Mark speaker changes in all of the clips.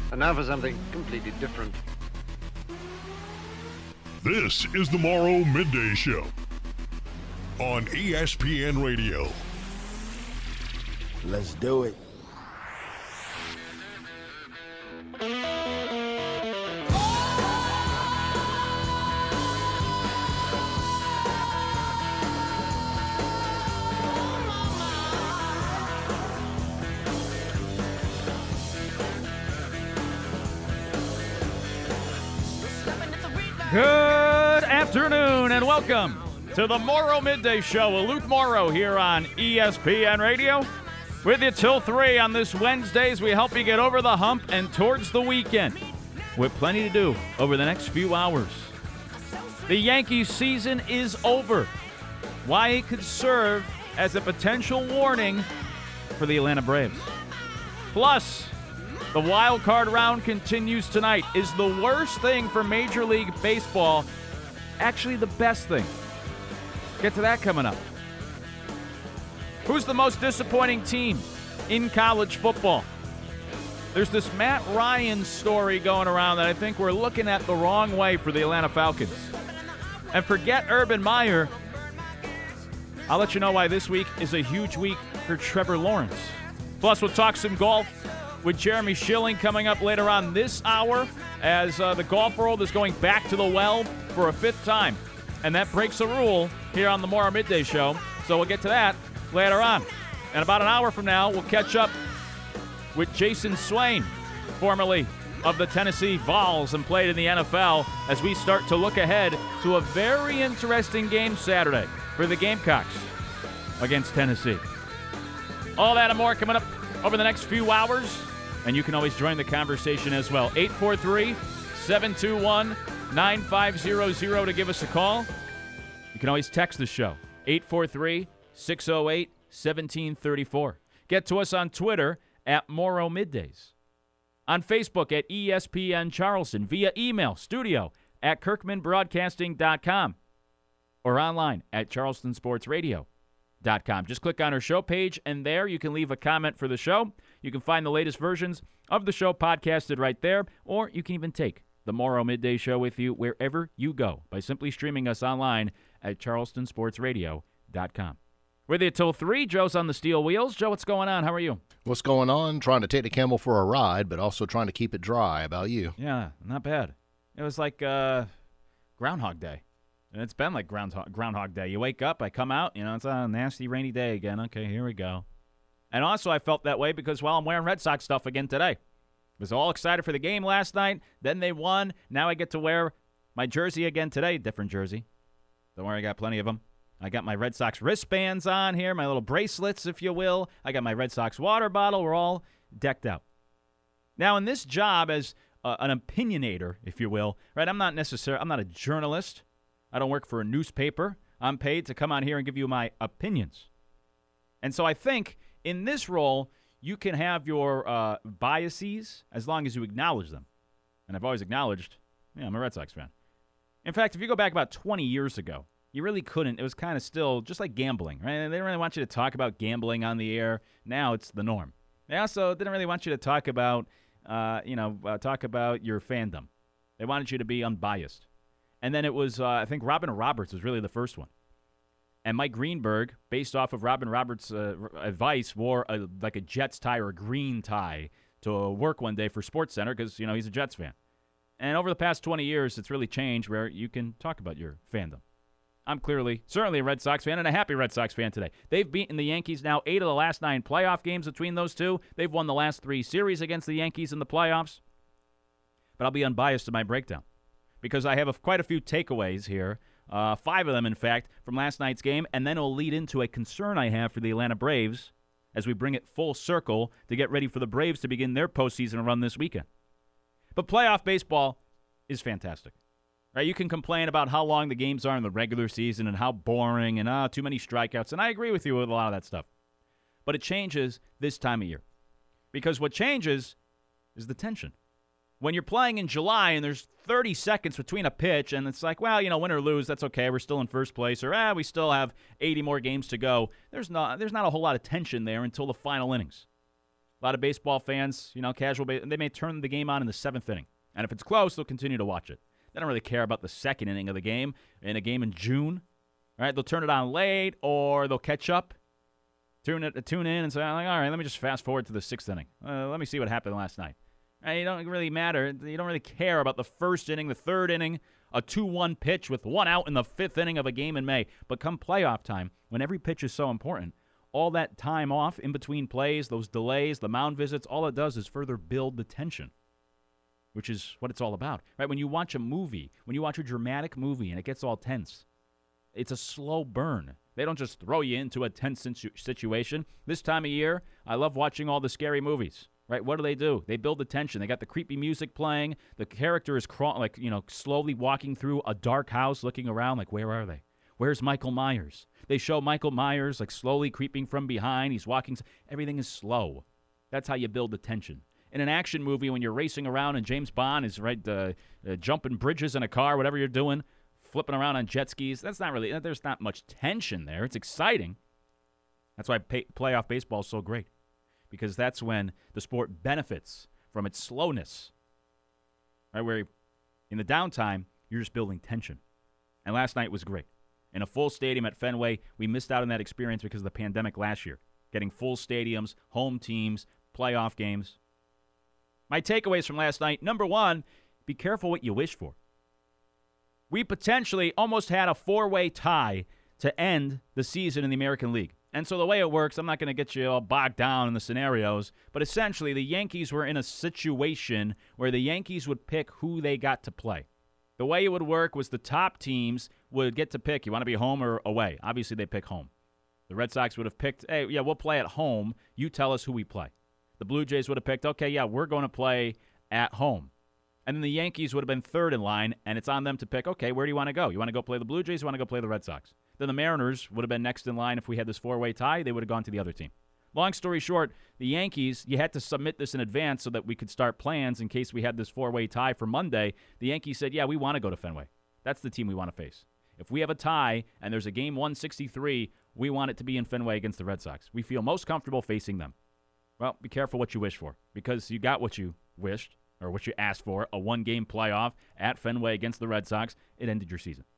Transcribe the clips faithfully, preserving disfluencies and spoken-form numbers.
Speaker 1: And now for something completely different.
Speaker 2: This is the Morrow Midday Show on E S P N Radio.
Speaker 3: Let's do it.
Speaker 4: Good afternoon and welcome to the Morrow Midday Show. Luke Morrow here on E S P N Radio. With you till three on this Wednesday as we help you get over the hump and towards the weekend. With plenty to do over the next few hours. The Yankees season is over. Why it could serve as a potential warning for the Atlanta Braves. Plus, the wild card round continues tonight. Is the worst thing for Major League Baseball actually the best thing? Get to that coming up. Who's the most disappointing team in college football? There's this Matt Ryan story going around that I think we're looking at the wrong way for the Atlanta Falcons. And forget Urban Meyer. I'll let you know why this week is a huge week for Trevor Lawrence. Plus, we'll talk some golf with Jeremy Schilling coming up later on this hour as uh, the golf world is going back to the well for a fifth time. And that breaks a rule here on the Morrow Midday Show. So we'll get to that later on. And about an hour from now, we'll catch up with Jason Swain, formerly of the Tennessee Vols and played in the N F L, as we start to look ahead to a very interesting game Saturday for the Gamecocks against Tennessee. All that and more coming up over the next few hours. And you can always join the conversation as well. eight four three, seven two one, nine five zero zero to give us a call. You can always text the show. eight four three, six oh eight, one seven three four. Get to us on Twitter at Morrow Middays. On Facebook at E S P N Charleston. Via email, studio at kirkman broadcasting dot com. Or online at charleston sports radio dot com. Just click on our show page, and there you can leave a comment for the show. You can find the latest versions of the show podcasted right there, or you can even take the Morrow Midday Show with you wherever you go by simply streaming us online at charleston sports radio dot com. With you till three, Joe's on the steel wheels. Joe, what's going on? How are you?
Speaker 5: What's going on? Trying to take the camel for a ride, but also trying to keep it dry. How about you?
Speaker 4: Yeah, not bad. It was like uh, Groundhog Day. And it's been like Groundhog, Groundhog Day. You wake up, I come out, you know, it's a nasty rainy day again. Okay, here we go. And also I felt that way because, well, I'm wearing Red Sox stuff again today. Was all excited for the game last night. Then they won. Now I get to wear my jersey again today. Different jersey. Don't worry, I got plenty of them. I got my Red Sox wristbands on here, my little bracelets, if you will. I got my Red Sox water bottle. We're all decked out. Now, in this job as uh, an opinionator, if you will, right, I'm not necessarily, I'm not a journalist. I don't work for a newspaper. I'm paid to come on here and give you my opinions. And so I think in this role, you can have your uh, biases as long as you acknowledge them. And I've always acknowledged, yeah, I'm a Red Sox fan. In fact, if you go back about twenty years ago, you really couldn't. It was kind of still just like gambling, right? They didn't really want you to talk about gambling on the air. Now it's the norm. They also didn't really want you to talk about, uh, you know, uh, talk about your fandom. They wanted you to be unbiased. And then it was, uh, I think Robin Roberts was really the first one. And Mike Greenberg, based off of Robin Roberts' uh, advice, wore a, like a Jets tie or a green tie to work one day for SportsCenter because, you know, he's a Jets fan. And over the past twenty years, it's really changed where you can talk about your fandom. I'm clearly, certainly a Red Sox fan and a happy Red Sox fan today. They've beaten the Yankees now eight of the last nine playoff games between those two. They've won the last three series against the Yankees in the playoffs. But I'll be unbiased in my breakdown because I have a, quite a few takeaways here, uh, five of them, in fact, from last night's game, and then it'll lead into a concern I have for the Atlanta Braves as we bring it full circle to get ready for the Braves to begin their postseason run this weekend. But playoff baseball is fantastic. Right, you can complain about how long the games are in the regular season and how boring and uh, too many strikeouts, and I agree with you with a lot of that stuff. But it changes this time of year. Because what changes is the tension. When you're playing in July and there's thirty seconds between a pitch and it's like, well, you know, win or lose, that's okay, we're still in first place, or ah, we still have eighty more games to go, there's not, there's not a whole lot of tension there until the final innings. A lot of baseball fans, you know, casual, ba- they may turn the game on in the seventh inning. And if it's close, they'll continue to watch it. They don't really care about the second inning of the game in a game in June. All right, they'll turn it on late or they'll catch up, tune it, tune in and say, like, all right, let me just fast forward to the sixth inning. Uh, let me see what happened last night. All right, you don't really matter. You don't really care about the first inning, the third inning, a two one pitch with one out in the fifth inning of a game in May. But come playoff time, when every pitch is so important, all that time off in between plays, those delays, the mound visits, all it does is further build the tension, which is what it's all about. Right? When you watch a movie, when you watch a dramatic movie and it gets all tense, it's a slow burn. They don't just throw you into a tense situ- situation. This time of year, I love watching all the scary movies. Right? What do they do? They build the tension. They got the creepy music playing. The character is crawl- like, you know, slowly walking through a dark house, looking around like, where are they? Where's Michael Myers? They show Michael Myers like slowly creeping from behind. He's walking. Everything is slow. That's how you build the tension. In an action movie, when you're racing around and James Bond is right uh, uh, jumping bridges in a car, whatever you're doing, flipping around on jet skis, that's not really, there's not much tension there. It's exciting. That's why pay, playoff baseball is so great, because that's when the sport benefits from its slowness. Right, where in the downtime, you're just building tension. And last night was great. In a full stadium at Fenway, we missed out on that experience because of the pandemic last year. Getting full stadiums, home teams, playoff games. My takeaways from last night, number one, be careful what you wish for. We potentially almost had a four-way tie to end the season in the American League. And so the way it works, I'm not going to get you all bogged down in the scenarios, but essentially the Yankees were in a situation where the Yankees would pick who they got to play. The way it would work was the top teams would get to pick, you want to be home or away? Obviously, they pick home. The Red Sox would have picked, hey, yeah, we'll play at home. You tell us who we play. The Blue Jays would have picked, okay, yeah, we're going to play at home. And then the Yankees would have been third in line, and it's on them to pick, okay, where do you want to go? You want to go play the Blue Jays? You want to go play the Red Sox? Then the Mariners would have been next in line if we had this four-way tie. They would have gone to the other team. Long story short, the Yankees, you had to submit this in advance so that we could start plans in case we had this four-way tie for Monday. The Yankees said, yeah, we want to go to Fenway. That's the team we want to face. If we have a tie and there's a game one sixty-three, we want it to be in Fenway against the Red Sox. We feel most comfortable facing them. Well, be careful what you wish for, because you got what you wished or what you asked for, a one-game playoff at Fenway against the Red Sox. It ended your season.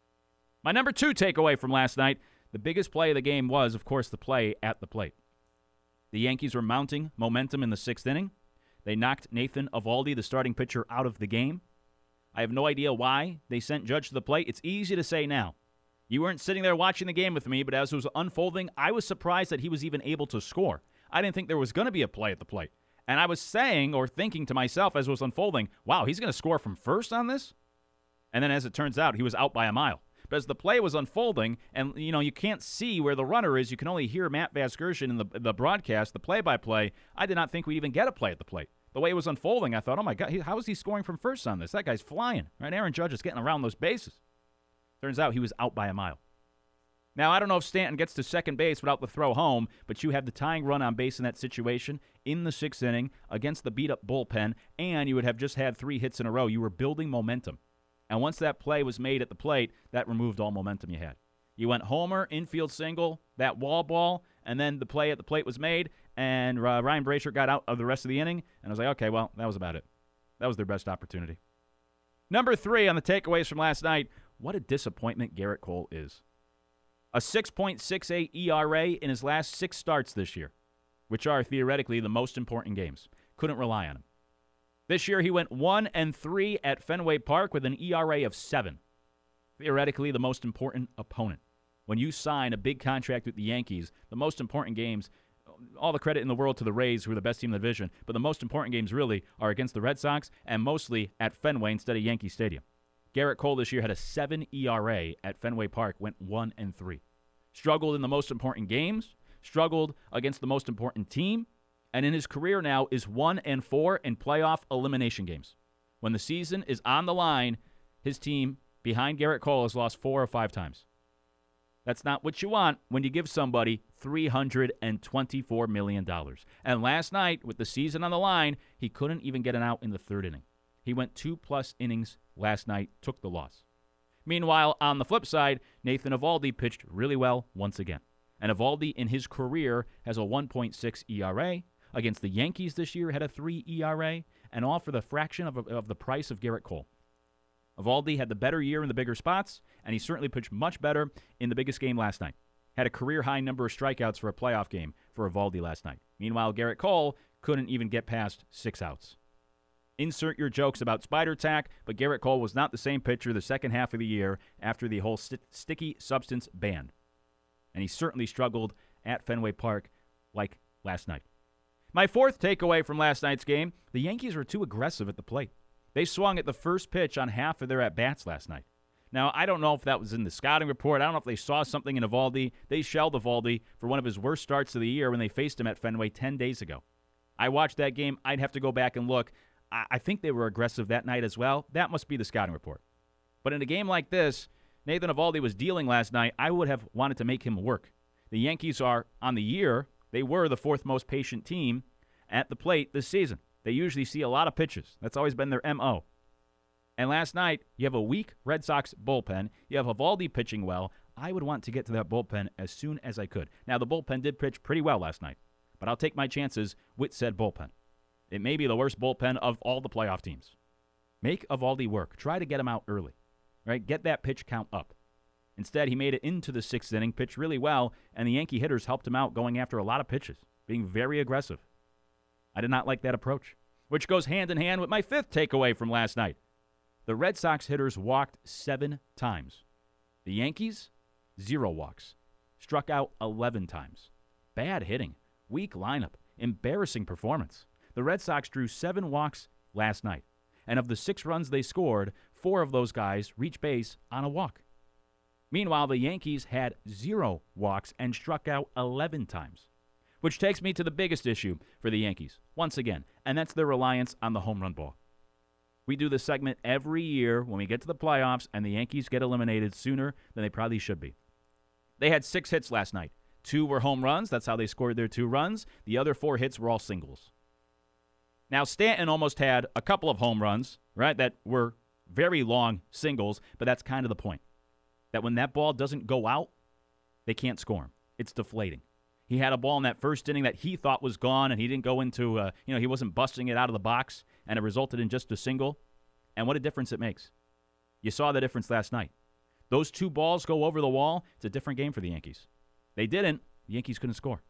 Speaker 4: My number two takeaway from last night, the biggest play of the game was, of course, the play at the plate. The Yankees were mounting momentum in the sixth inning. They knocked Nathan Eovaldi, the starting pitcher, out of the game. I have no idea why they sent Judge to the plate. It's easy to say now. You weren't sitting there watching the game with me, but as it was unfolding, I was surprised that he was even able to score. I didn't think there was going to be a play at the plate. And I was saying or thinking to myself as it was unfolding, wow, he's going to score from first on this? And then as it turns out, he was out by a mile. But as the play was unfolding, and, you know, you can't see where the runner is, you can only hear Matt Vasgersian in the, the broadcast, the play-by-play, I did not think we'd even get a play at the plate. The way it was unfolding, I thought, oh, my God, how is he scoring from first on this? That guy's flying. Right? Aaron Judge is getting around those bases. Turns out he was out by a mile. Now, I don't know if Stanton gets to second base without the throw home, but you have the tying run on base in that situation in the sixth inning against the beat-up bullpen, and you would have just had three hits in a row. You were building momentum. And once that play was made at the plate, that removed all momentum you had. You went homer, infield single, that wall ball, and then the play at the plate was made, and uh, Ryan Brasier got out of the rest of the inning, and I was like, okay, well, that was about it. That was their best opportunity. Number three on the takeaways from last night, what a disappointment Gerrit Cole is. A six point six eight E R A in his last six starts this year, which are theoretically the most important games. Couldn't rely on him. This year he went one and three at Fenway Park with an E R A of seven. Theoretically the most important opponent. When you sign a big contract with the Yankees, the most important games, all the credit in the world to the Rays, who are the best team in the division, but the most important games really are against the Red Sox and mostly at Fenway instead of Yankee Stadium. Gerrit Cole this year had a seven E R A at Fenway Park, went one and three. Struggled in the most important games, struggled against the most important team, and in his career now is one and four in playoff elimination games. When the season is on the line, his team behind Gerrit Cole has lost four or five times. That's not what you want when you give somebody three hundred twenty-four million dollars. And last night, with the season on the line, he couldn't even get an out in the third inning. He went two-plus innings last night, took the loss. Meanwhile, on the flip side, Nathan Eovaldi pitched really well once again. And Eovaldi in his career has a one point six E R A, against the Yankees this year had a three E R A, and all for the fraction of, of the price of Garrett Cole. Eovaldi had the better year in the bigger spots, and he certainly pitched much better in the biggest game last night. Had a career-high number of strikeouts for a playoff game for Eovaldi last night. Meanwhile, Garrett Cole couldn't even get past six outs. Insert your jokes about Spider Tack, but Garrett Cole was not the same pitcher the second half of the year after the whole st- sticky substance ban. And he certainly struggled at Fenway Park like last night. My fourth takeaway from last night's game, the Yankees were too aggressive at the plate. They swung at the first pitch on half of their at-bats last night. Now, I don't know if that was in the scouting report. I don't know if they saw something in Eovaldi. They shelled Eovaldi for one of his worst starts of the year when they faced him at Fenway ten days ago. I watched that game. I'd have to go back and look. I, I think they were aggressive that night as well. That must be the scouting report. But in a game like this, Nathan Eovaldi was dealing last night. I would have wanted to make him work. The Yankees are, on the year, they were the fourth most patient team at the plate this season. They usually see a lot of pitches. That's always been their M O. And last night, you have a weak Red Sox bullpen. You have Eovaldi pitching well. I would want to get to that bullpen as soon as I could. Now, the bullpen did pitch pretty well last night, but I'll take my chances with said bullpen. It may be the worst bullpen of all the playoff teams. Make Eovaldi work. Try to get him out early. Right? Get that pitch count up. Instead, he made it into the sixth inning, pitched really well, and the Yankee hitters helped him out going after a lot of pitches, being very aggressive. I did not like that approach, which goes hand in hand with my fifth takeaway from last night. The Red Sox hitters walked seven times. The Yankees, zero walks. Struck out eleven times. Bad hitting, weak lineup, embarrassing performance. The Red Sox drew seven walks last night, and of the six runs they scored, four of those guys reached base on a walk. Meanwhile, the Yankees had zero walks and struck out eleven times. Which takes me to the biggest issue for the Yankees, once again, and that's their reliance on the home run ball. We do this segment every year when we get to the playoffs and the Yankees get eliminated sooner than they probably should be. They had six hits last night. Two were home runs. That's how they scored their two runs. The other four hits were all singles. Now, Stanton almost had a couple of home runs, right, that were very long singles, but that's kind of the point. That when that ball doesn't go out, they can't score him. It's deflating. He had a ball in that first inning that he thought was gone, and he didn't go into, uh, you know, he wasn't busting it out of the box, and it resulted in just a single. And what a difference it makes. You saw the difference last night. Those two balls go over the wall. It's a different game for the Yankees. They didn't. The Yankees couldn't score,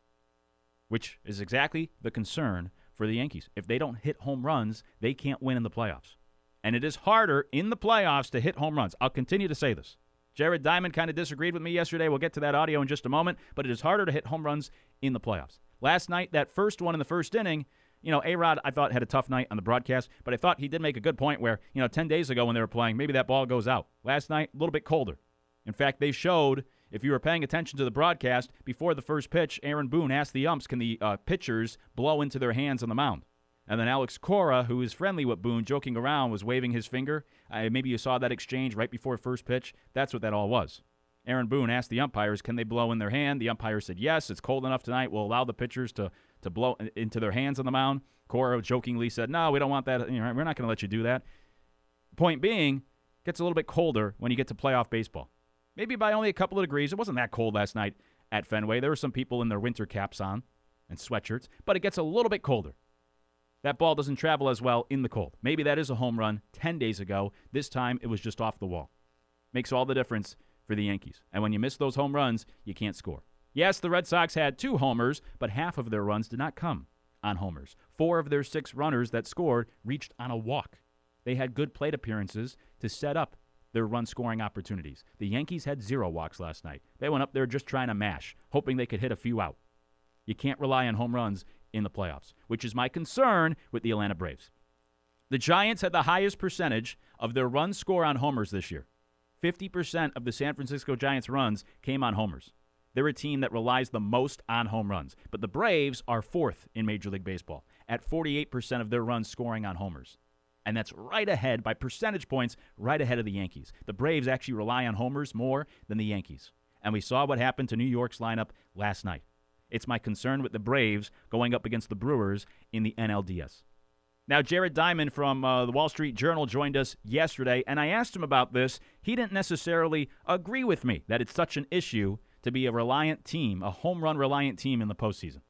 Speaker 4: which is exactly the concern for the Yankees. If they don't hit home runs, they can't win in the playoffs. And it is harder in the playoffs to hit home runs. I'll continue to say this. Jared Diamond kind of disagreed with me yesterday. We'll get to that audio in just a moment, but it is harder to hit home runs in the playoffs. Last night, that first one in the first inning, you know, A-Rod, I thought, had a tough night on the broadcast, but I thought he did make a good point where, you know, ten days ago when they were playing, maybe that ball goes out. Last night, a little bit colder. In fact, they showed, if you were paying attention to the broadcast, before the first pitch, Aaron Boone asked the umps, can the uh, pitchers blow into their hands on the mound? And then Alex Cora, who is friendly with Boone, joking around, was waving his finger. Uh, maybe you saw that exchange right before first pitch. That's what that all was. Aaron Boone asked the umpires, can they blow in their hand? The umpires said, yes, it's cold enough tonight. We'll allow the pitchers to, to blow into their hands on the mound. Cora jokingly said, no, we don't want that. You know, we're not going to let you do that. Point being, it gets a little bit colder when you get to playoff baseball. Maybe by only a couple of degrees. It wasn't that cold last night at Fenway. There were some people in their winter caps on and sweatshirts, but it gets a little bit colder. That ball doesn't travel as well in the cold. Maybe that is a home run ten days ago. This time, it was just off the wall. Makes all the difference for the Yankees. And when you miss those home runs, you can't score. Yes, the Red Sox had two homers, but half of their runs did not come on homers. Four of their six runners that scored reached on a walk. They had good plate appearances to set up their run-scoring opportunities. The Yankees had zero walks last night. They went up there just trying to mash, hoping they could hit a few out. You can't rely on home runs in the playoffs, which is my concern with the Atlanta Braves. The Giants had the highest percentage of their run score on homers this year. fifty percent of the San Francisco Giants' runs came on homers. They're a team that relies the most on home runs. But the Braves are fourth in Major League Baseball at forty-eight percent of their runs scoring on homers. And that's right ahead, by percentage points, right ahead of the Yankees. The Braves actually rely on homers more than the Yankees. And we saw what happened to New York's lineup last night. It's my concern with the Braves going up against the Brewers in the N L D S. Now, Jared Diamond from uh, the Wall Street Journal joined us yesterday, and I asked him about this. He didn't necessarily agree with me that it's such an issue to be a reliant team, a home run reliant team in the postseason.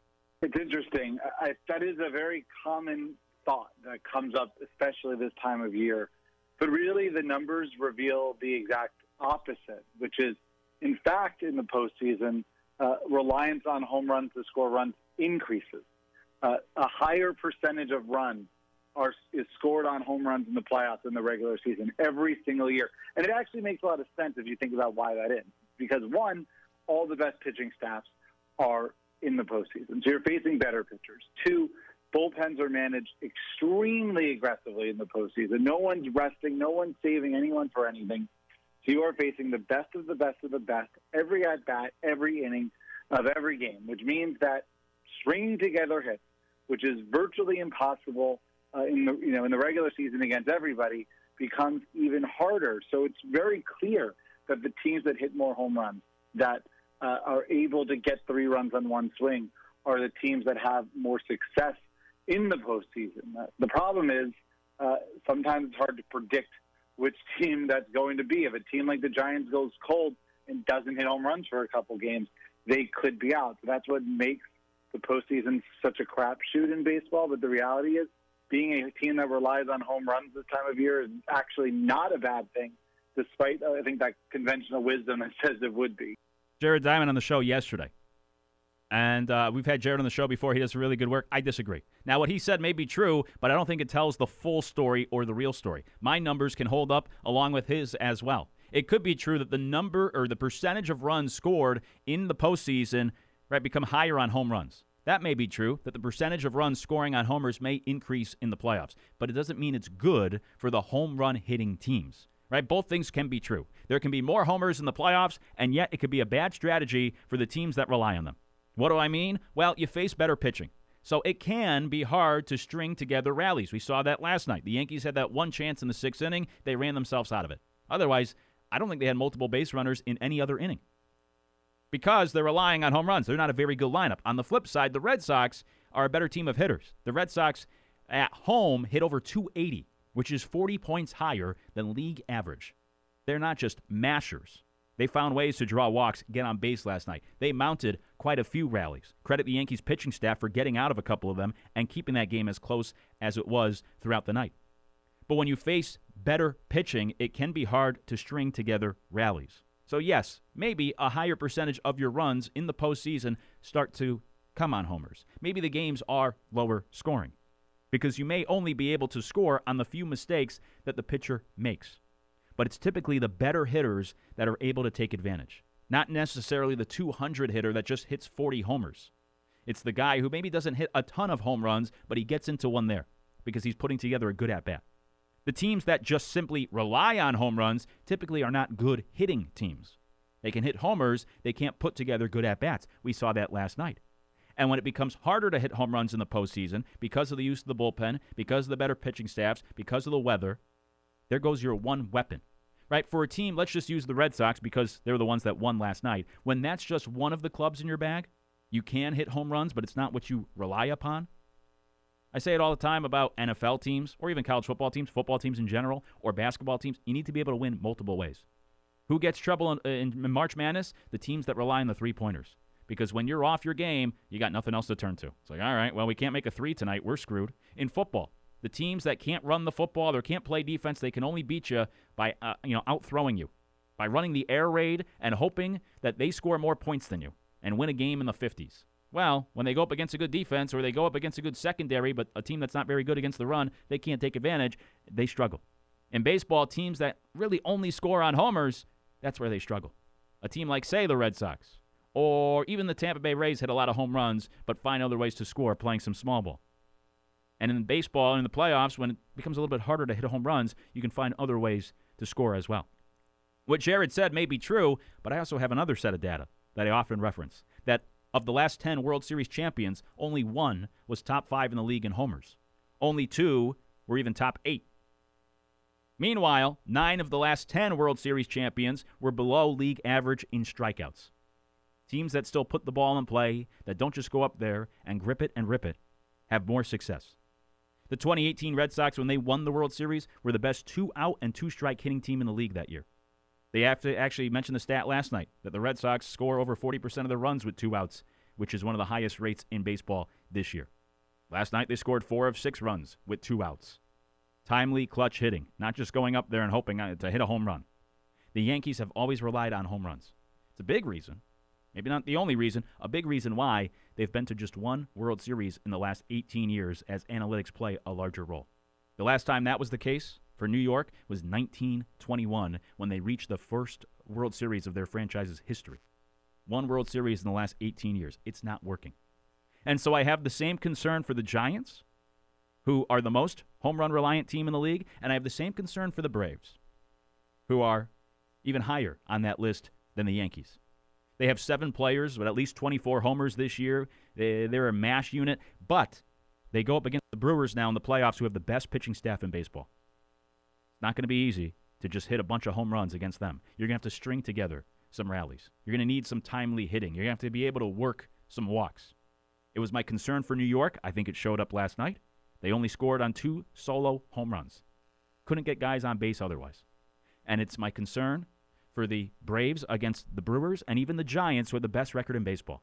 Speaker 3: It's interesting. I, that is a very common thought that comes up, especially this time of year. But really, the numbers reveal the exact opposite, which is, in fact, in the postseason, uh, reliance on home runs to score runs increases. Uh, a higher percentage of runs are is scored on home runs in the playoffs in the regular season every single year. And it actually makes a lot of sense if you think about why that is. Because, one, all the best pitching staffs are in the postseason. So you're facing better pitchers. Two, bullpens are managed extremely aggressively in the postseason. No one's resting. No one's saving anyone for anything. So you are facing the best of the best of the best every at-bat, every inning of every game, which means that stringing together hits, which is virtually impossible uh, in the you know in the regular season against everybody, becomes even harder. So it's very clear that the teams that hit more home runs, that uh, are able to get three runs on one swing, are the teams that have more success in the postseason. Uh, the problem is uh, sometimes it's hard to predict which team that's going to be. If a team like the Giants goes cold and doesn't hit home runs for a couple games, they could be out. So that's what makes the postseason such a crapshoot in baseball. But the reality is, being a team that relies on home runs this time of year is actually not a bad thing, despite, uh, I think, that conventional wisdom that says it would be.
Speaker 4: Jared Diamond on the show yesterday. And uh, we've had Jared on the show before. He does really good work. I disagree. Now, what he said may be true, but I don't think it tells the full story or the real story. My numbers can hold up along with his as well. It could be true that the number or the percentage of runs scored in the postseason, right, become higher on home runs. That may be true, that the percentage of runs scoring on homers may increase in the playoffs. But it doesn't mean it's good for the home run hitting teams. Right? Both things can be true. There can be more homers in the playoffs, and yet it could be a bad strategy for the teams that rely on them. What do I mean? Well, you face better pitching. So it can be hard to string together rallies. We saw that last night. The Yankees had that one chance in the sixth inning. They ran themselves out of it. Otherwise, I don't think they had multiple base runners in any other inning because they're relying on home runs. They're not a very good lineup. On the flip side, the Red Sox are a better team of hitters. The Red Sox at home hit over two eighty, which is forty points higher than league average. They're not just mashers. They found ways to draw walks, get on base last night. They mounted quite a few rallies. Credit the Yankees pitching staff for getting out of a couple of them and keeping that game as close as it was throughout the night. But when you face better pitching, it can be hard to string together rallies. So yes, maybe a higher percentage of your runs in the postseason start to come on homers. Maybe the games are lower scoring because you may only be able to score on the few mistakes that the pitcher makes. But it's typically the better hitters that are able to take advantage. Not necessarily the two hundred hitter that just hits forty homers. It's the guy who maybe doesn't hit a ton of home runs, but he gets into one there because he's putting together a good at-bat. The teams that just simply rely on home runs typically are not good hitting teams. They can hit homers, they can't put together good at-bats. We saw that last night. And when it becomes harder to hit home runs in the postseason because of the use of the bullpen, because of the better pitching staffs, because of the weather, there goes your one weapon, right? For a team, let's just use the Red Sox because they're the ones that won last night. When that's just one of the clubs in your bag, you can hit home runs, but it's not what you rely upon. I say it all the time about N F L teams or even college football teams, football teams in general, or basketball teams. You need to be able to win multiple ways. Who gets trouble in, in March Madness? The teams that rely on the three-pointers. Because when you're off your game, you got nothing else to turn to. It's like, all right, well, we can't make a three tonight. We're screwed. In football, the teams that can't run the football or can't play defense, they can only beat you by uh, you know out-throwing you, by running the air raid and hoping that they score more points than you and win a game in the fifties. Well, when they go up against a good defense or they go up against a good secondary, but a team that's not very good against the run, they can't take advantage, they struggle. In baseball, teams that really only score on homers, that's where they struggle. A team like, say, the Red Sox, or even the Tampa Bay Rays hit a lot of home runs, but find other ways to score playing some small ball. And in baseball, in the playoffs, when it becomes a little bit harder to hit home runs, you can find other ways to score as well. What Jared said may be true, but I also have another set of data that I often reference, that of the last ten World Series champions, only one was top five in the league in homers. Only two were even top eight. Meanwhile, nine of the last ten World Series champions were below league average in strikeouts. Teams that still put the ball in play, that don't just go up there and grip it and rip it, have more success. The twenty eighteen Red Sox, when they won the World Series, were the best two-out and two-strike hitting team in the league that year. They have to actually mention the stat last night that the Red Sox score over forty percent of their runs with two outs which is one of the highest rates in baseball this year. Last night they scored four of six runs with two outs. Timely, clutch hitting, not just going up there and hoping to hit a home run. The Yankees have always relied on home runs. It's a big reason, maybe not the only reason, a big reason why they've been to just one World Series in the last eighteen years as analytics play a larger role. The last time that was the case for New York was nineteen twenty-one when they reached the first World Series of their franchise's history. One World Series in the last eighteen years. It's not working. And so I have the same concern for the Giants, who are the most home run reliant team in the league, and I have the same concern for the Braves, who are even higher on that list than the Yankees. They have seven players with at least twenty-four homers this year. They, they're a mash unit, but they go up against the Brewers now in the playoffs, who have the best pitching staff in baseball. It's not going to be easy to just hit a bunch of home runs against them. You're going to have to string together some rallies. You're going to need some timely hitting. You're going to have to be able to work some walks. It was my concern for New York. I think it showed up last night. They only scored on two solo home runs. Couldn't get guys on base otherwise. And it's my concern for the Braves against the Brewers and even the Giants, who are the best record in baseball.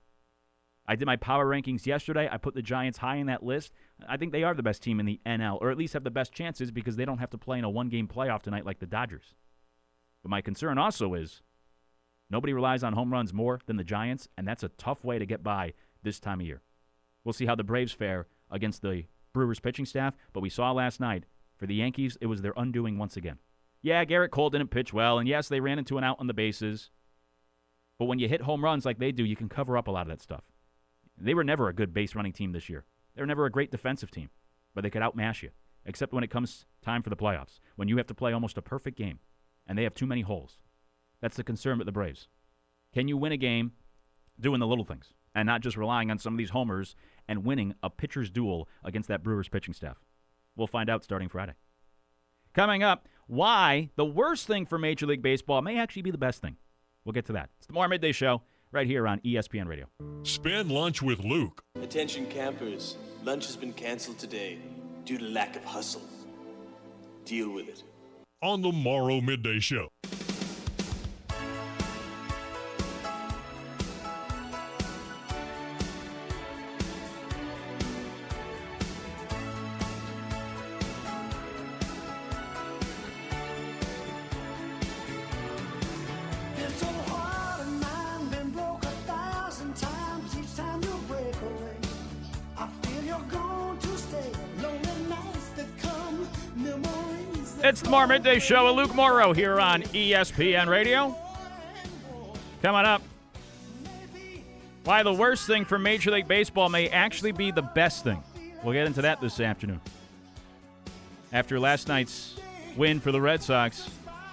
Speaker 4: I did my power rankings yesterday. I put the Giants high in that list. I think they are the best team in the N L, or at least have the best chances because they don't have to play in a one-game playoff tonight like the Dodgers. But my concern also is nobody relies on home runs more than the Giants, and that's a tough way to get by this time of year. We'll see how the Braves fare against the Brewers pitching staff, but we saw last night, for the Yankees, it was their undoing once again. Yeah, Garrett Cole didn't pitch well, and yes, they ran into an out on the bases. But when you hit home runs like they do, you can cover up a lot of that stuff. They were never a good base-running team this year. They were never a great defensive team, but they could outmash you, except when it comes time for the playoffs, when you have to play almost a perfect game, and they have too many holes. That's the concern with the Braves. Can you win a game doing the little things and not just relying on some of these homers and winning a pitcher's duel against that Brewers pitching staff? We'll find out starting Friday. Coming up, why the worst thing for Major League Baseball may actually be the best thing. We'll get to that. It's the More Midday Show right here on E S P N Radio.
Speaker 2: Spend lunch with Luke.
Speaker 6: Attention campers, lunch has been canceled today due to lack of hustle. Deal with it.
Speaker 2: On the Morrow Midday Show.
Speaker 4: It's the More Midday Show with Luke Morrow here on E S P N Radio. Coming up, why the worst thing for Major League Baseball may actually be the best thing. We'll get into that this afternoon. After last night's win for the Red Sox,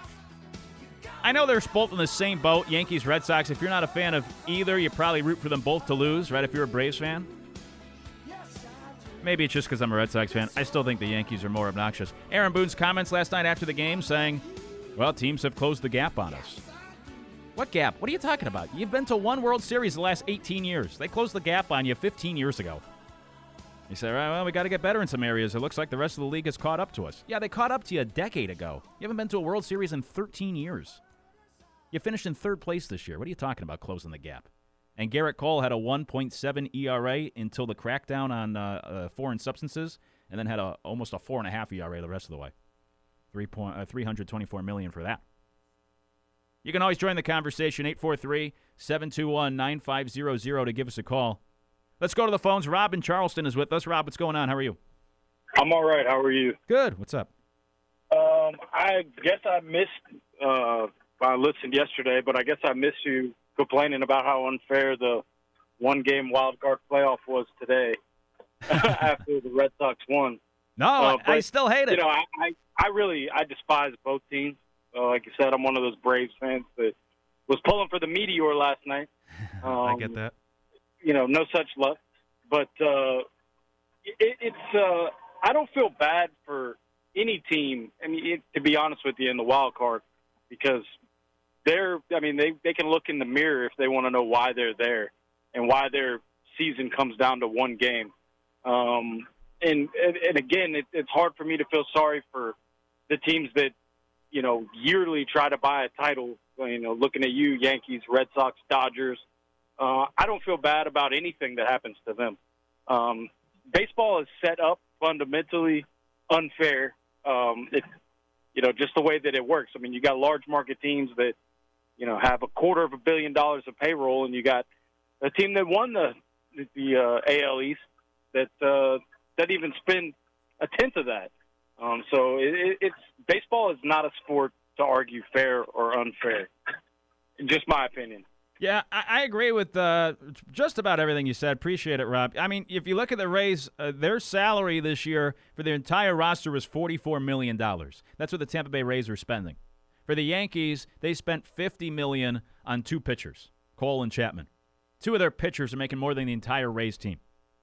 Speaker 4: I know they're both in the same boat, Yankees, Red Sox. If you're not a fan of either, you probably root for them both to lose, right, if you're a Braves fan? Maybe it's just because I'm a Red Sox fan. I still think the Yankees are more obnoxious. Aaron Boone's comments last night after the game saying, well, teams have closed the gap on us. What gap? What are you talking about? You've been to one World Series the last eighteen years. They closed the gap on you fifteen years ago. You say, well, we got to get better in some areas. It looks like the rest of the league has caught up to us. Yeah, they caught up to you a decade ago. You haven't been to a World Series in thirteen years. You finished in third place this year. What are you talking about closing the gap? And Garrett Cole had a one point seven E R A until the crackdown on uh, uh, foreign substances, and then had a almost a four point five E R A the rest of the way. Three point, uh, three hundred twenty-four million dollars for that. You can always join the conversation, eight four three, seven two one, nine five zero zero to give us a call. Let's go to the phones. Rob in Charleston is with us. Rob, what's going on? How are you?
Speaker 7: I'm all right. How are you?
Speaker 4: Good. What's up?
Speaker 7: Um, I guess I missed, uh, I listened yesterday, but I guess I missed you complaining about how unfair the one-game wild card playoff was today after the Red Sox won.
Speaker 4: No,
Speaker 7: uh, but,
Speaker 4: I still hate it.
Speaker 7: You know, I, I, I really I despise both teams. Uh, like you said, I'm one of those Braves fans that was pulling for the Meteor last night. Um,
Speaker 4: I get that.
Speaker 7: You know, no such luck. But uh, it, it's uh, I don't feel bad for any team, I mean, it, to be honest with you, in the wild card, because they're, I mean, they, they can look in the mirror if they want to know why they're there and why their season comes down to one game. Um, and, and, and again, it, it's hard for me to feel sorry for the teams that, you know, yearly try to buy a title, you know, looking at you, Yankees, Red Sox, Dodgers. uh, I don't feel bad about anything that happens to them. Um, baseball is set up fundamentally unfair. Um, it's, you know, just the way that it works. I mean, you got large market teams that, you know, have a quarter of a billion dollars of payroll, and you got a team that won the the uh, A L East that uh, doesn't even spend a tenth of that. Um, so it, it's baseball is not a sport to argue fair or unfair. Just my opinion.
Speaker 4: Yeah, I, I agree with uh, just about everything you said. Appreciate it, Rob. I mean, if you look at the Rays, uh, their salary this year for their entire roster was forty-four million dollars. That's what the Tampa Bay Rays are spending. For the Yankees, they spent fifty million dollars on two pitchers, Cole and Chapman. Two of their pitchers are making more than the entire Rays team.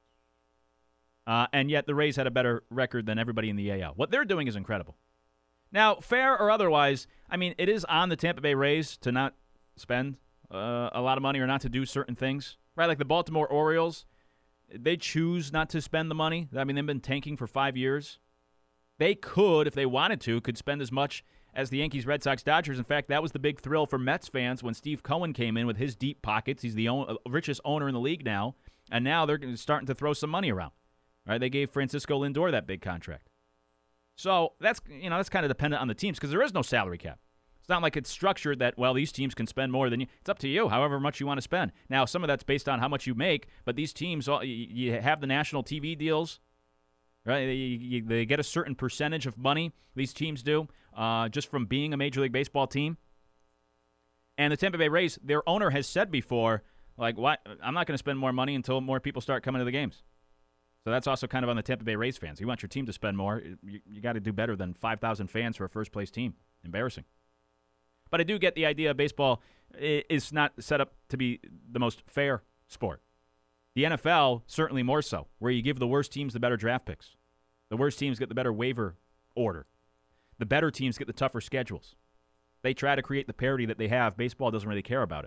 Speaker 4: Uh, and yet the Rays had a better record than everybody in the A L. What they're doing is incredible. Now, fair or otherwise, I mean, it is on the Tampa Bay Rays to not spend uh, a lot of money or not to do certain things, right? Like the Baltimore Orioles, they choose not to spend the money. I mean, they've been tanking for five years. They could, if they wanted to, could spend as much as the Yankees, Red Sox, Dodgers. In fact, that was the big thrill for Mets fans when Steve Cohen came in with his deep pockets. He's the own, uh, richest owner in the league now, and now they're starting to throw some money around. Right? They gave Francisco Lindor that big contract. So that's, you know, that's kind of dependent on the teams because there is no salary cap. It's not like it's structured that, well, these teams can spend more than you. It's up to you, however much you want to spend. Now, some of that's based on how much you make, but these teams, you have the national T V deals, right? They, you, they get a certain percentage of money, these teams do, uh, just from being a Major League Baseball team. And the Tampa Bay Rays, their owner has said before, like, what? I'm not going to spend more money until more people start coming to the games. So that's also kind of on the Tampa Bay Rays fans. You want your team to spend more, you, you got to do better than five thousand fans for a first-place team. Embarrassing. But I do get the idea baseball is not set up to be the most fair sport. The N F L, certainly more so, where you give the worst teams the better draft picks. The worst teams get the better waiver order. The better teams get the tougher schedules. They try to create the parity that they have. Baseball doesn't really care about it.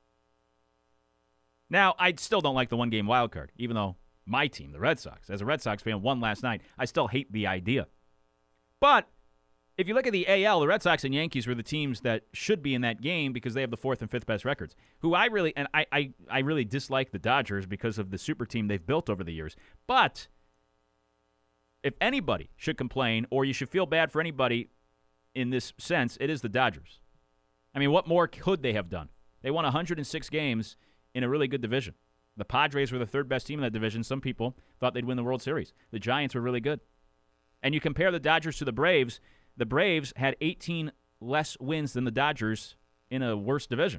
Speaker 4: Now, I still don't like the one-game wild card, even though my team, the Red Sox, as a Red Sox fan, won last night. I still hate the idea. But if you look at the A L, the Red Sox and Yankees were the teams that should be in that game because they have the fourth and fifth best records. Who I really, and I, I, I really dislike the Dodgers because of the super team they've built over the years. But if anybody should complain or you should feel bad for anybody in this sense, it is the Dodgers. I mean, what more could they have done? They won one hundred six games in a really good division. The Padres were the third best team in that division. Some people thought they'd win the World Series. The Giants were really good. And you compare the Dodgers to the Braves, the Braves had eighteen less wins than the Dodgers in a worse division.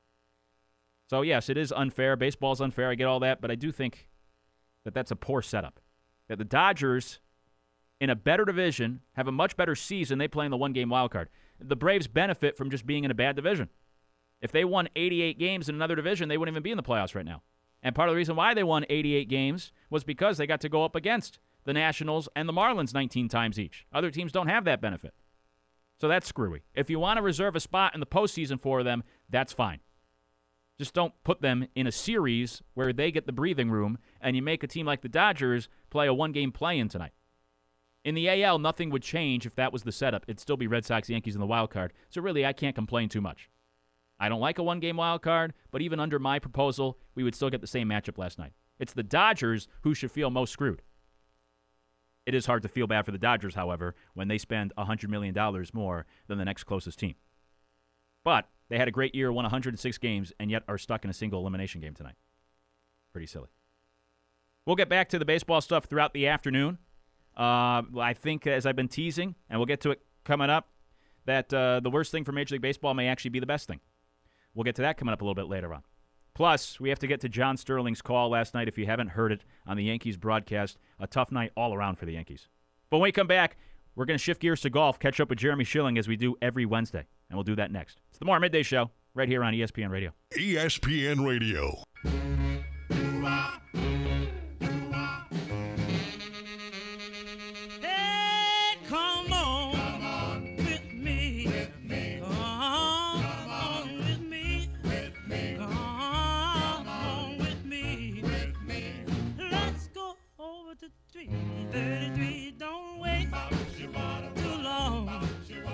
Speaker 4: So, yes, it is unfair. Baseball's unfair. I get all that. But I do think that that's a poor setup. That the Dodgers, in a better division, have a much better season. They play in the one-game wild card. The Braves benefit from just being in a bad division. If they won eighty-eight games in another division, they wouldn't even be in the playoffs right now. And part of the reason why they won eighty-eight games was because they got to go up against the Nationals and the Marlins nineteen times each. Other teams don't have that benefit. So that's screwy. If you want to reserve a spot in the postseason for them, that's fine. Just don't put them in a series where they get the breathing room and you make a team like the Dodgers play a one-game play-in tonight. In the A L, nothing would change if that was the setup. It'd still be Red Sox, Yankees in the wild card. So really, I can't complain too much. I don't like a one-game wild card, but even under my proposal, we would still get the same matchup last night. It's the Dodgers who should feel most screwed. It is hard to feel bad for the Dodgers, however, when they spend one hundred million dollars more than the next closest team. But they had a great year, won one hundred six games, and yet are stuck in a single elimination game tonight. Pretty silly. We'll get back to the baseball stuff throughout the afternoon. Uh, I think, as I've been teasing, and we'll get to it coming up, that uh, the worst thing for Major League Baseball may actually be the best thing. We'll get to that coming up a little bit later on. Plus, we have to get to John Sterling's call last night, if you haven't heard it, on the Yankees broadcast. A tough night all around for the Yankees. But when we come back, we're going to shift gears to golf, catch up with Jeremy Schilling as we do every Wednesday. And we'll do that next. It's the More Midday Show, right here on E S P N Radio.
Speaker 2: E S P N Radio.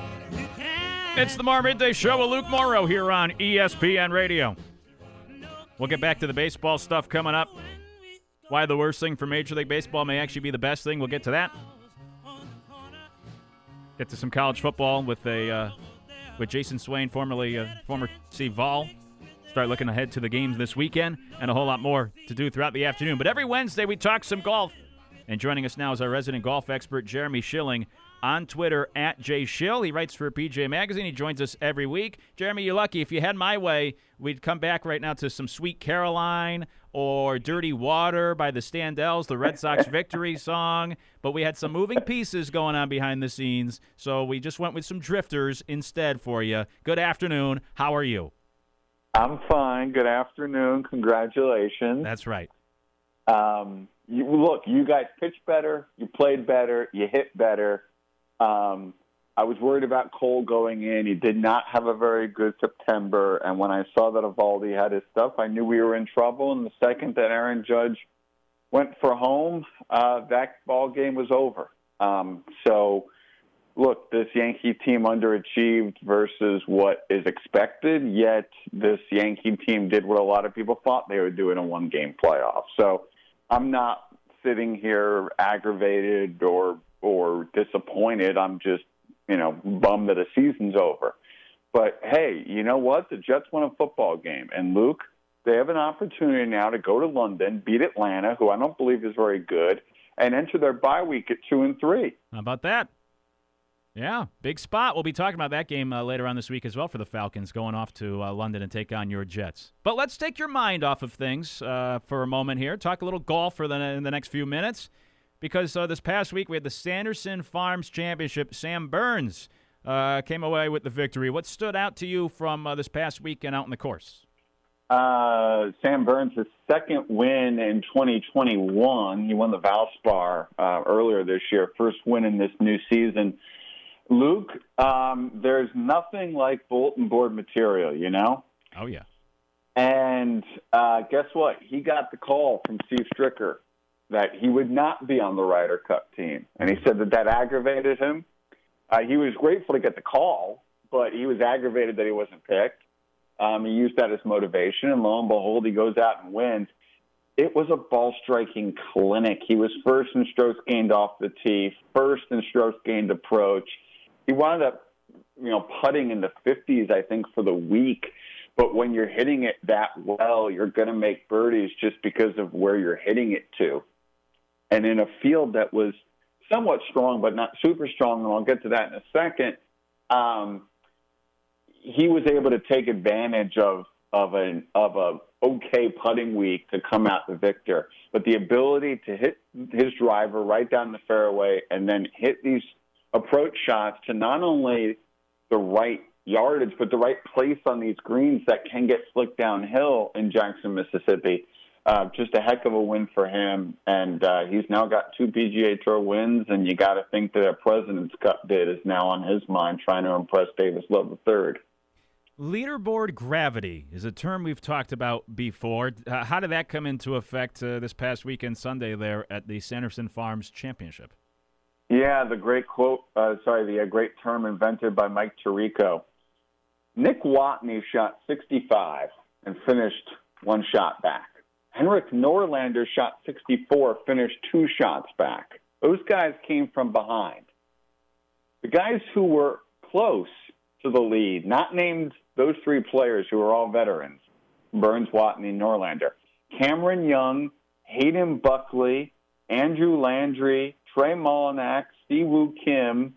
Speaker 4: It's the More Midday Show with Luke Morrow here on E S P N Radio. We'll get back to the baseball stuff coming up. Why the worst thing for Major League Baseball may actually be the best thing. We'll get to that. Get to some college football with a uh, with Jason Swain, formerly uh, former Steve Vol. Start looking ahead to the games this weekend, and a whole lot more to do throughout the afternoon. But every Wednesday we talk some golf. And joining us now is our resident golf expert, Jeremy Schilling, on Twitter at Jay Schill. He writes for P G A Magazine. He joins us every week. Jeremy, you're lucky. If you had my way, we'd come back right now to some Sweet Caroline or Dirty Water by the Standells, the Red Sox victory song. But we had some moving pieces going on behind the scenes, so we just went with some drifters instead for you. Good afternoon. How are you?
Speaker 8: I'm fine. Good afternoon. Congratulations.
Speaker 4: That's right.
Speaker 8: Um, you, look, you guys pitched better. You played better. You hit better. Um, I was worried about Cole going in. He did not have a very good September. And when I saw that Eovaldi had his stuff, I knew we were in trouble. And the second that Aaron Judge went for home, uh, that ball game was over. Um, so, look, this Yankee team underachieved versus what is expected, yet this Yankee team did what a lot of people thought they would do in a one-game playoff. So I'm not sitting here aggravated or or disappointed. I'm just, you know, bummed that a season's over. But, hey, you know what? The Jets won a football game. And, Luke, they have an opportunity now to go to London, beat Atlanta, who I don't believe is very good, and enter their bye week at two and three.
Speaker 4: How about that? Yeah, big spot. We'll be talking about that game uh, later on this week as well for the Falcons, going off to uh, London and take on your Jets. But let's take your mind off of things uh, for a moment here. Talk a little golf for the, in the next few minutes, because uh, this past week we had the Sanderson Farms Championship. Sam Burns uh, came away with the victory. What stood out to you from uh, this past weekend out in the course?
Speaker 8: Uh, Sam Burns, his second win in twenty twenty-one. He won the Valspar uh, earlier this year, first win in this new season. Luke, um, there's nothing like bulletin board material, you know?
Speaker 4: Oh, yeah.
Speaker 8: And uh, guess what? He got the call from Steve Stricker that he would not be on the Ryder Cup team. And he said that that aggravated him. Uh, he was grateful to get the call, but he was aggravated that he wasn't picked. Um, he used that as motivation, and lo and behold, he goes out and wins. It was a ball-striking clinic. He was first in strokes gained off the tee, first in strokes gained approach. He wound up, you know, putting in the fifties, I think, for the week. But when you're hitting it that well, you're going to make birdies just because of where you're hitting it to. And in a field that was somewhat strong, but not super strong, and I'll get to that in a second, um, he was able to take advantage of of an of a okay putting week to come out the victor. But the ability to hit his driver right down the fairway and then hit these approach shots to not only the right yardage, but the right place on these greens that can get slick downhill in Jackson, Mississippi. Uh, just a heck of a win for him. And uh, he's now got two P G A Tour wins, and you got to think that a President's Cup bid is now on his mind, trying to impress Davis Love the third.
Speaker 4: Leaderboard gravity is a term we've talked about before. Uh, how did that come into effect uh, this past weekend Sunday there at the Sanderson Farms Championship?
Speaker 8: Yeah, the great quote, uh, sorry, the uh, great term invented by Mike Tirico. Nick Watney shot sixty-five and finished one shot back. Henrik Norlander shot sixty-four, finished two shots back. Those guys came from behind. The guys who were close to the lead, not named those three players who are all veterans, Burns, Watney, Norlander, Cameron Young, Hayden Buckley, Andrew Landry, Trey Mullinax, Siwoo Kim,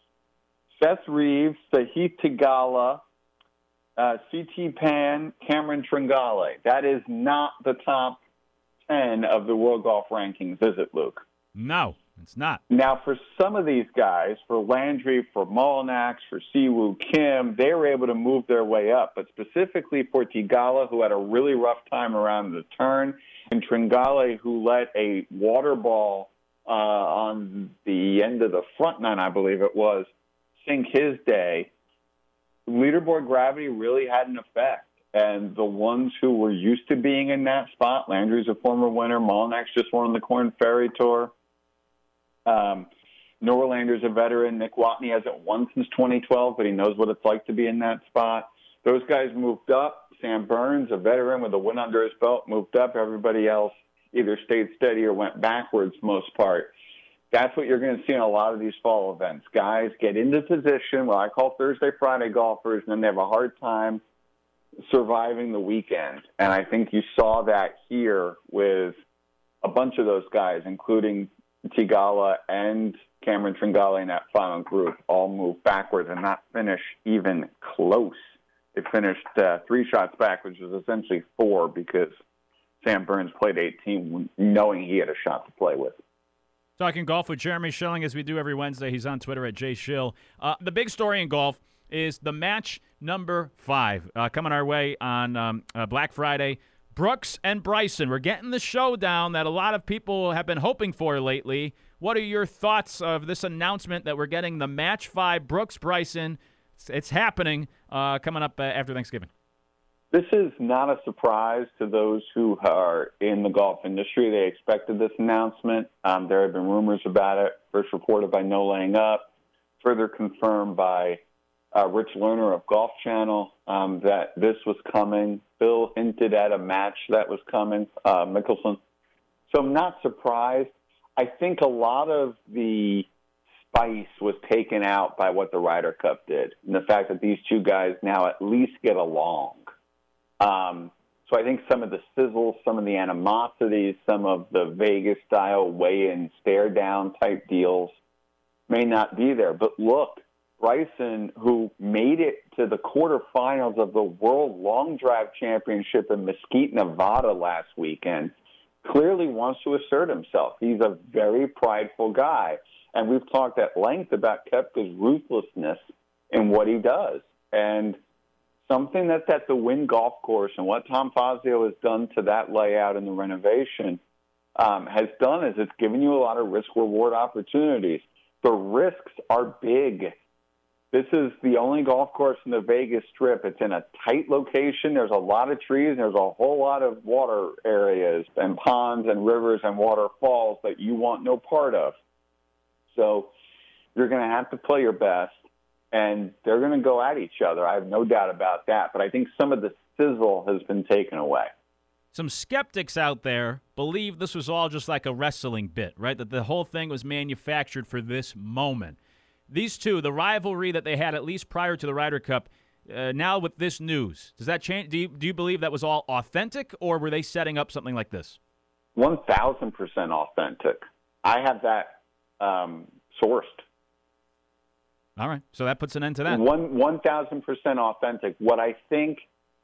Speaker 8: Seth Reeves, Sahith Theegala, uh, C T Pan, Cameron Tringale. That is not the top ten of the World Golf Rankings, is it, Luke?
Speaker 4: No, it's not.
Speaker 8: Now, for some of these guys, for Landry, for Mullinax, for Siwoo Kim, they were able to move their way up. But specifically for Theegala, who had a really rough time around the turn, and Tringale, who let a water ball uh, on the end of the front nine, I believe it was, sink his day, leaderboard gravity really had an effect. And the ones who were used to being in that spot, Landry's a former winner, Mullinax just won the Korn Ferry Tour. Um, Norlander's a veteran. Nick Watney hasn't won since twenty twelve, but he knows what it's like to be in that spot. those guys moved up. Sam Burns, a veteran with a win under his belt, moved up. Everybody else either stayed steady or went backwards most part. That's what you're going to see in a lot of these fall events. Guys get into position, what I call Thursday, Friday golfers, and then they have a hard time surviving the weekend. And I think you saw that here with a bunch of those guys, including Tigala and Cameron Tringale in that final group, all move backwards and not finish even close. They finished uh, three shots back, which was essentially four because Sam Burns played eighteen knowing he had a shot to play with.
Speaker 4: Talking golf with Jeremy Schilling as we do every Wednesday. He's on Twitter at Jay Schill. Uh, the big story in golf is the match number five uh, coming our way on um, uh, Black Friday. Brooks and Bryson. We're getting the showdown that a lot of people have been hoping for lately. What are your thoughts of this announcement that we're getting the match five, Brooks-Bryson? It's, it's happening uh, coming up uh, after Thanksgiving.
Speaker 8: This is not a surprise to those who are in the golf industry. They expected this announcement. Um, there have been rumors about it, first reported by No Laying Up, further confirmed by uh, Rich Lerner of Golf Channel um, that this was coming. Bill hinted at a match that was coming, uh, Mickelson. So I'm not surprised. I think a lot of the spice was taken out by what the Ryder Cup did, and the fact that these two guys now at least get along. Um, so I think some of the sizzle, some of the animosities, some of the Vegas-style weigh-in, stare-down type deals may not be there. But look, Bryson, who made it to the quarterfinals of the World Long Drive Championship in Mesquite, Nevada last weekend, clearly wants to assert himself. He's a very prideful guy. And we've talked at length about Koepka's ruthlessness in what he does. And something that's at the Wynn Golf Course and what Tom Fazio has done to that layout and the renovation um, has done is it's given you a lot of risk-reward opportunities. The risks are big. This is the only golf course in the Vegas Strip. It's in a tight location. There's a lot of trees. And there's a whole lot of water areas and ponds and rivers and waterfalls that you want no part of. So you're going to have to play your best. And they're going to go at each other. I have no doubt about that. But I think some of the sizzle has been taken away.
Speaker 4: Some skeptics out there believe this was all just like a wrestling bit, right? That the whole thing was manufactured for this moment. These two, the rivalry that they had at least prior to the Ryder Cup, uh, now with this news, does that change? Do you, do you believe that was all authentic, or were they setting up something like this?
Speaker 8: one thousand percent authentic. I have that um, sourced.
Speaker 4: All right, so that puts an end to that.
Speaker 8: One one thousand percent authentic. What I think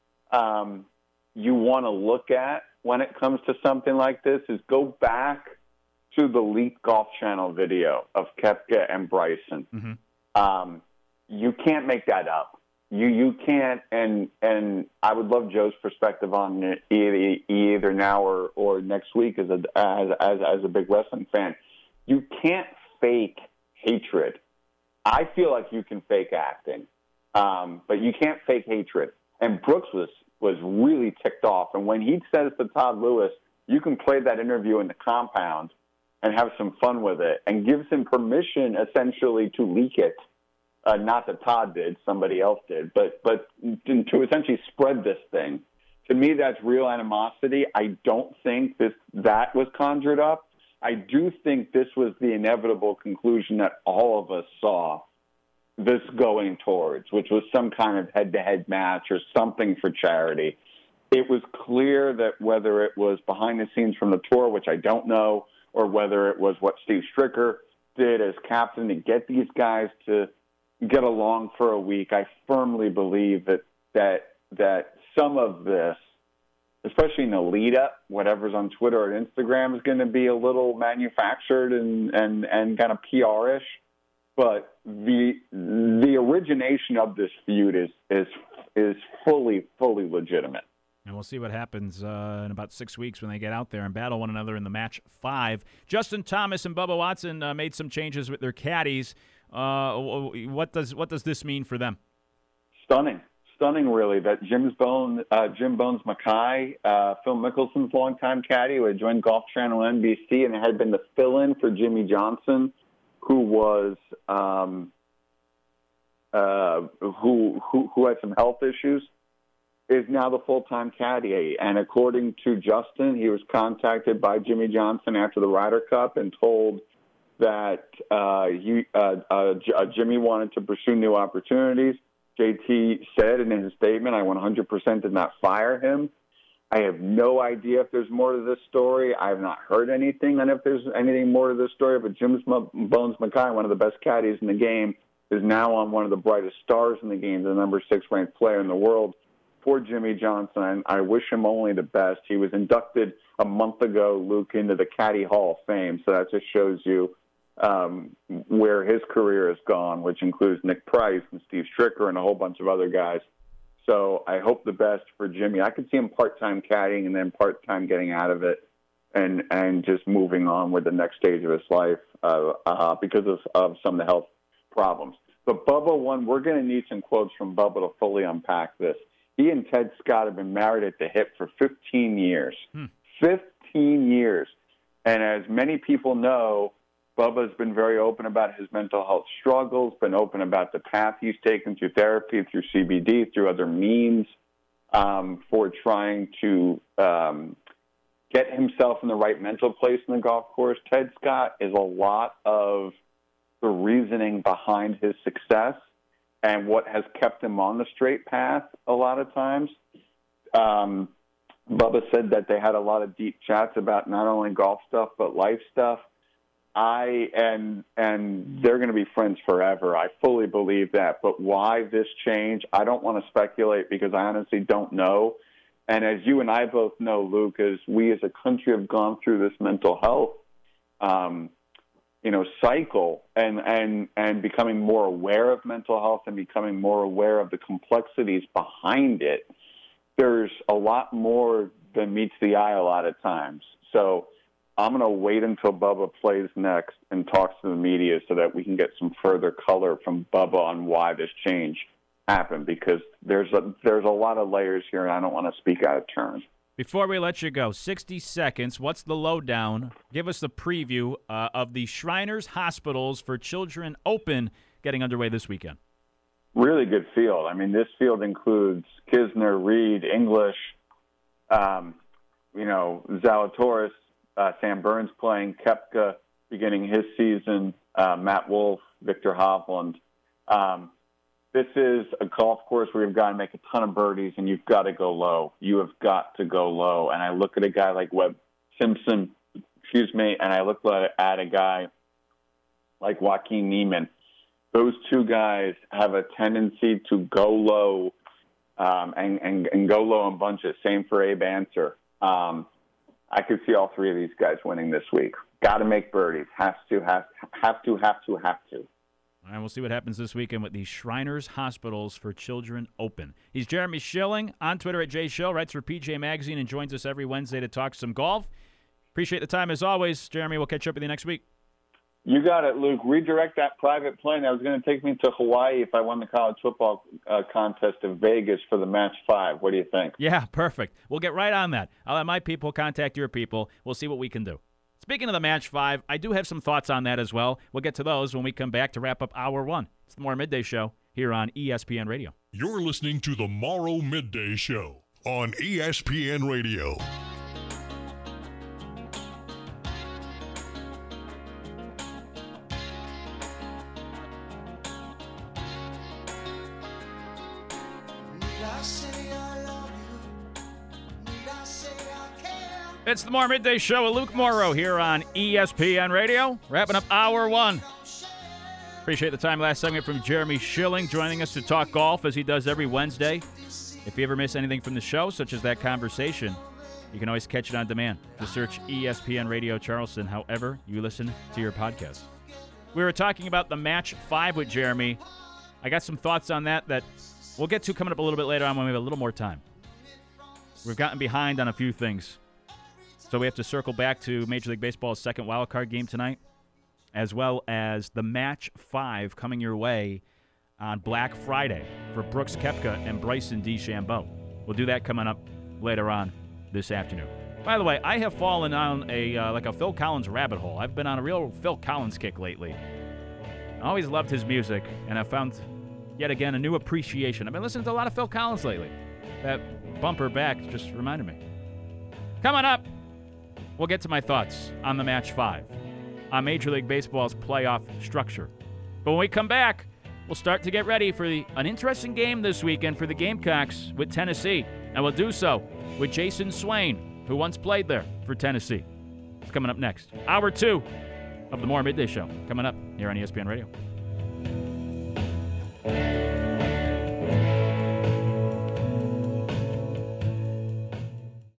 Speaker 8: um, you want to look at when it comes to something like this is go back to the Leap Golf Channel video of Koepka and Bryson.
Speaker 4: Mm-hmm.
Speaker 8: Um, you can't make that up. You you can't. And and I would love Joe's perspective on it either, either now or, or next week as a as, as as a big wrestling fan. You can't fake hatred. I feel like you can fake acting, um, but you can't fake hatred. And Brooks was, was really ticked off. And when he says to Todd Lewis, you can play that interview in the compound and have some fun with it, and gives him permission essentially to leak it, uh, not that Todd did, somebody else did, but, but to essentially spread this thing. To me, that's real animosity. I don't think this that was conjured up. I do think this was the inevitable conclusion that all of us saw this going towards, which was some kind of head-to-head match or something for charity. It was clear that whether it was behind the scenes from the tour, which I don't know, or whether it was what Steve Stricker did as captain to get these guys to get along for a week, I firmly believe that that that some of this, especially in the lead-up, whatever's on Twitter or Instagram is going to be a little manufactured and, and, and kind of P R-ish. But the the origination of this feud is is is fully, fully legitimate.
Speaker 4: And we'll see what happens uh, in about six weeks when they get out there and battle one another in the match five. Justin Thomas and Bubba Watson uh, made some changes with their caddies. Uh, what does what does this mean for them?
Speaker 8: Stunning. Stunning, really, that Jim's Bone, uh, Jim Bones Mackay, uh, Phil Mickelson's longtime caddy, who had joined Golf Channel N B C and had been the fill-in for Jimmy Johnson, who was um, uh, who, who who had some health issues, is now the full-time caddy. And according to Justin, he was contacted by Jimmy Johnson after the Ryder Cup and told that uh, he, uh, uh, Jimmy wanted to pursue new opportunities. J T said in his statement, I one hundred percent did not fire him. I have no idea if there's more to this story. I have not heard anything on if there's anything more to this story, but Jim Bones Mackay, one of the best caddies in the game, is now on one of the brightest stars in the game, the number six ranked player in the world for Jimmy Johnson. And I wish him only the best. He was inducted a month ago, Luke, into the Caddy Hall of Fame, so that just shows you um, where his career has gone, which includes Nick Price and Steve Stricker and a whole bunch of other guys. So I hope the best for Jimmy. I could see him part-time caddying and then part-time getting out of it and and just moving on with the next stage of his life uh, uh, because of, of some of the health problems. But Bubba, one, we're going to need some quotes from Bubba to fully unpack this. He and Ted Scott have been married at the hip for fifteen years. Hmm. fifteen years. And as many people know, Bubba's been very open about his mental health struggles, been open about the path he's taken through therapy, through C B D, through other means um, for trying to um, get himself in the right mental place in the golf course. Ted Scott is a lot of the reasoning behind his success and what has kept him on the straight path a lot of times. Um, Bubba said that they had a lot of deep chats about not only golf stuff but life stuff. I and and they're going to be friends forever. I fully believe that. But why this change? I don't want to speculate because I honestly don't know. And as you and I both know, Luke, as we as a country have gone through this mental health, um, you know, cycle and and and becoming more aware of mental health and becoming more aware of the complexities behind it. There's a lot more than meets the eye a lot of times. So I'm going to wait until Bubba plays next and talks to the media so that we can get some further color from Bubba on why this change happened, because there's a, there's a lot of layers here, and I don't want to speak out of turn.
Speaker 4: Before we let you go, sixty seconds, what's the lowdown? Give us the preview uh, of the Shriners Hospitals for Children Open getting underway this weekend.
Speaker 8: Really good field. I mean, this field includes Kisner, Reed, English, um, you know, Zalatoris, Uh, Sam Burns playing, Koepka beginning his season, uh, Matt Wolff, Victor Hovland. Um, this is a golf course where you've got to make a ton of birdies and you've got to go low. You have got to go low. And I look at a guy like Webb Simpson, excuse me, and I look at a guy like Joaquin Niemann. Those two guys have a tendency to go low um, and, and, and go low in bunches. Same for Abe Ancer. Um, I could see all three of these guys winning this week. Got to make birdies. Has to, have, have to, have to, have to.
Speaker 4: All right, we'll see what happens this weekend with the Shriners Hospitals for Children Open. He's Jeremy Schilling on Twitter at J Schill, writes for P J Magazine, and joins us every Wednesday to talk some golf. Appreciate the time as always, Jeremy. We'll catch up with you next week.
Speaker 8: You got it, Luke. Redirect that private plane that was going to take me to Hawaii if I won the college football uh, contest in Vegas for the match five. What do you think?
Speaker 4: Yeah, perfect. We'll get right on that. I'll let my people contact your people. We'll see what we can do. Speaking of the match five, I do have some thoughts on that as well. We'll get to those when we come back to wrap up hour one. It's the Morrow Midday Show here on E S P N Radio.
Speaker 2: You're listening to the Morrow Midday Show on E S P N Radio.
Speaker 4: It's the Morrow Midday Show with Luke Morrow here on E S P N Radio, wrapping up hour one. Appreciate the time last segment from Jeremy Schilling joining us to talk golf as he does every Wednesday. If you ever miss anything from the show, such as that conversation, you can always catch it on demand. Just search E S P N Radio Charleston, however you listen to your podcast. We were talking about the match five with Jeremy. I got some thoughts on that that we'll get to coming up a little bit later on when we have a little more time. We've gotten behind on a few things. So we have to circle back to Major League Baseball's second wild card game tonight, as well as the match five coming your way on Black Friday for Brooks Koepka and Bryson DeChambeau. We'll do that coming up later on this afternoon. By the way, I have fallen on a uh, like a Phil Collins rabbit hole. I've been on a real Phil Collins kick lately. I always loved his music, and I found yet again, a new appreciation. I've been listening to a lot of Phil Collins lately. That bumper back just reminded me. Coming up, we'll get to my thoughts on the Match five, on Major League Baseball's playoff structure. But when we come back, we'll start to get ready for the, an interesting game this weekend for the Gamecocks with Tennessee. And we'll do so with Jason Swain, who once played there for Tennessee. It's coming up next. Hour two of the More Midday Show. Coming up here on E S P N Radio.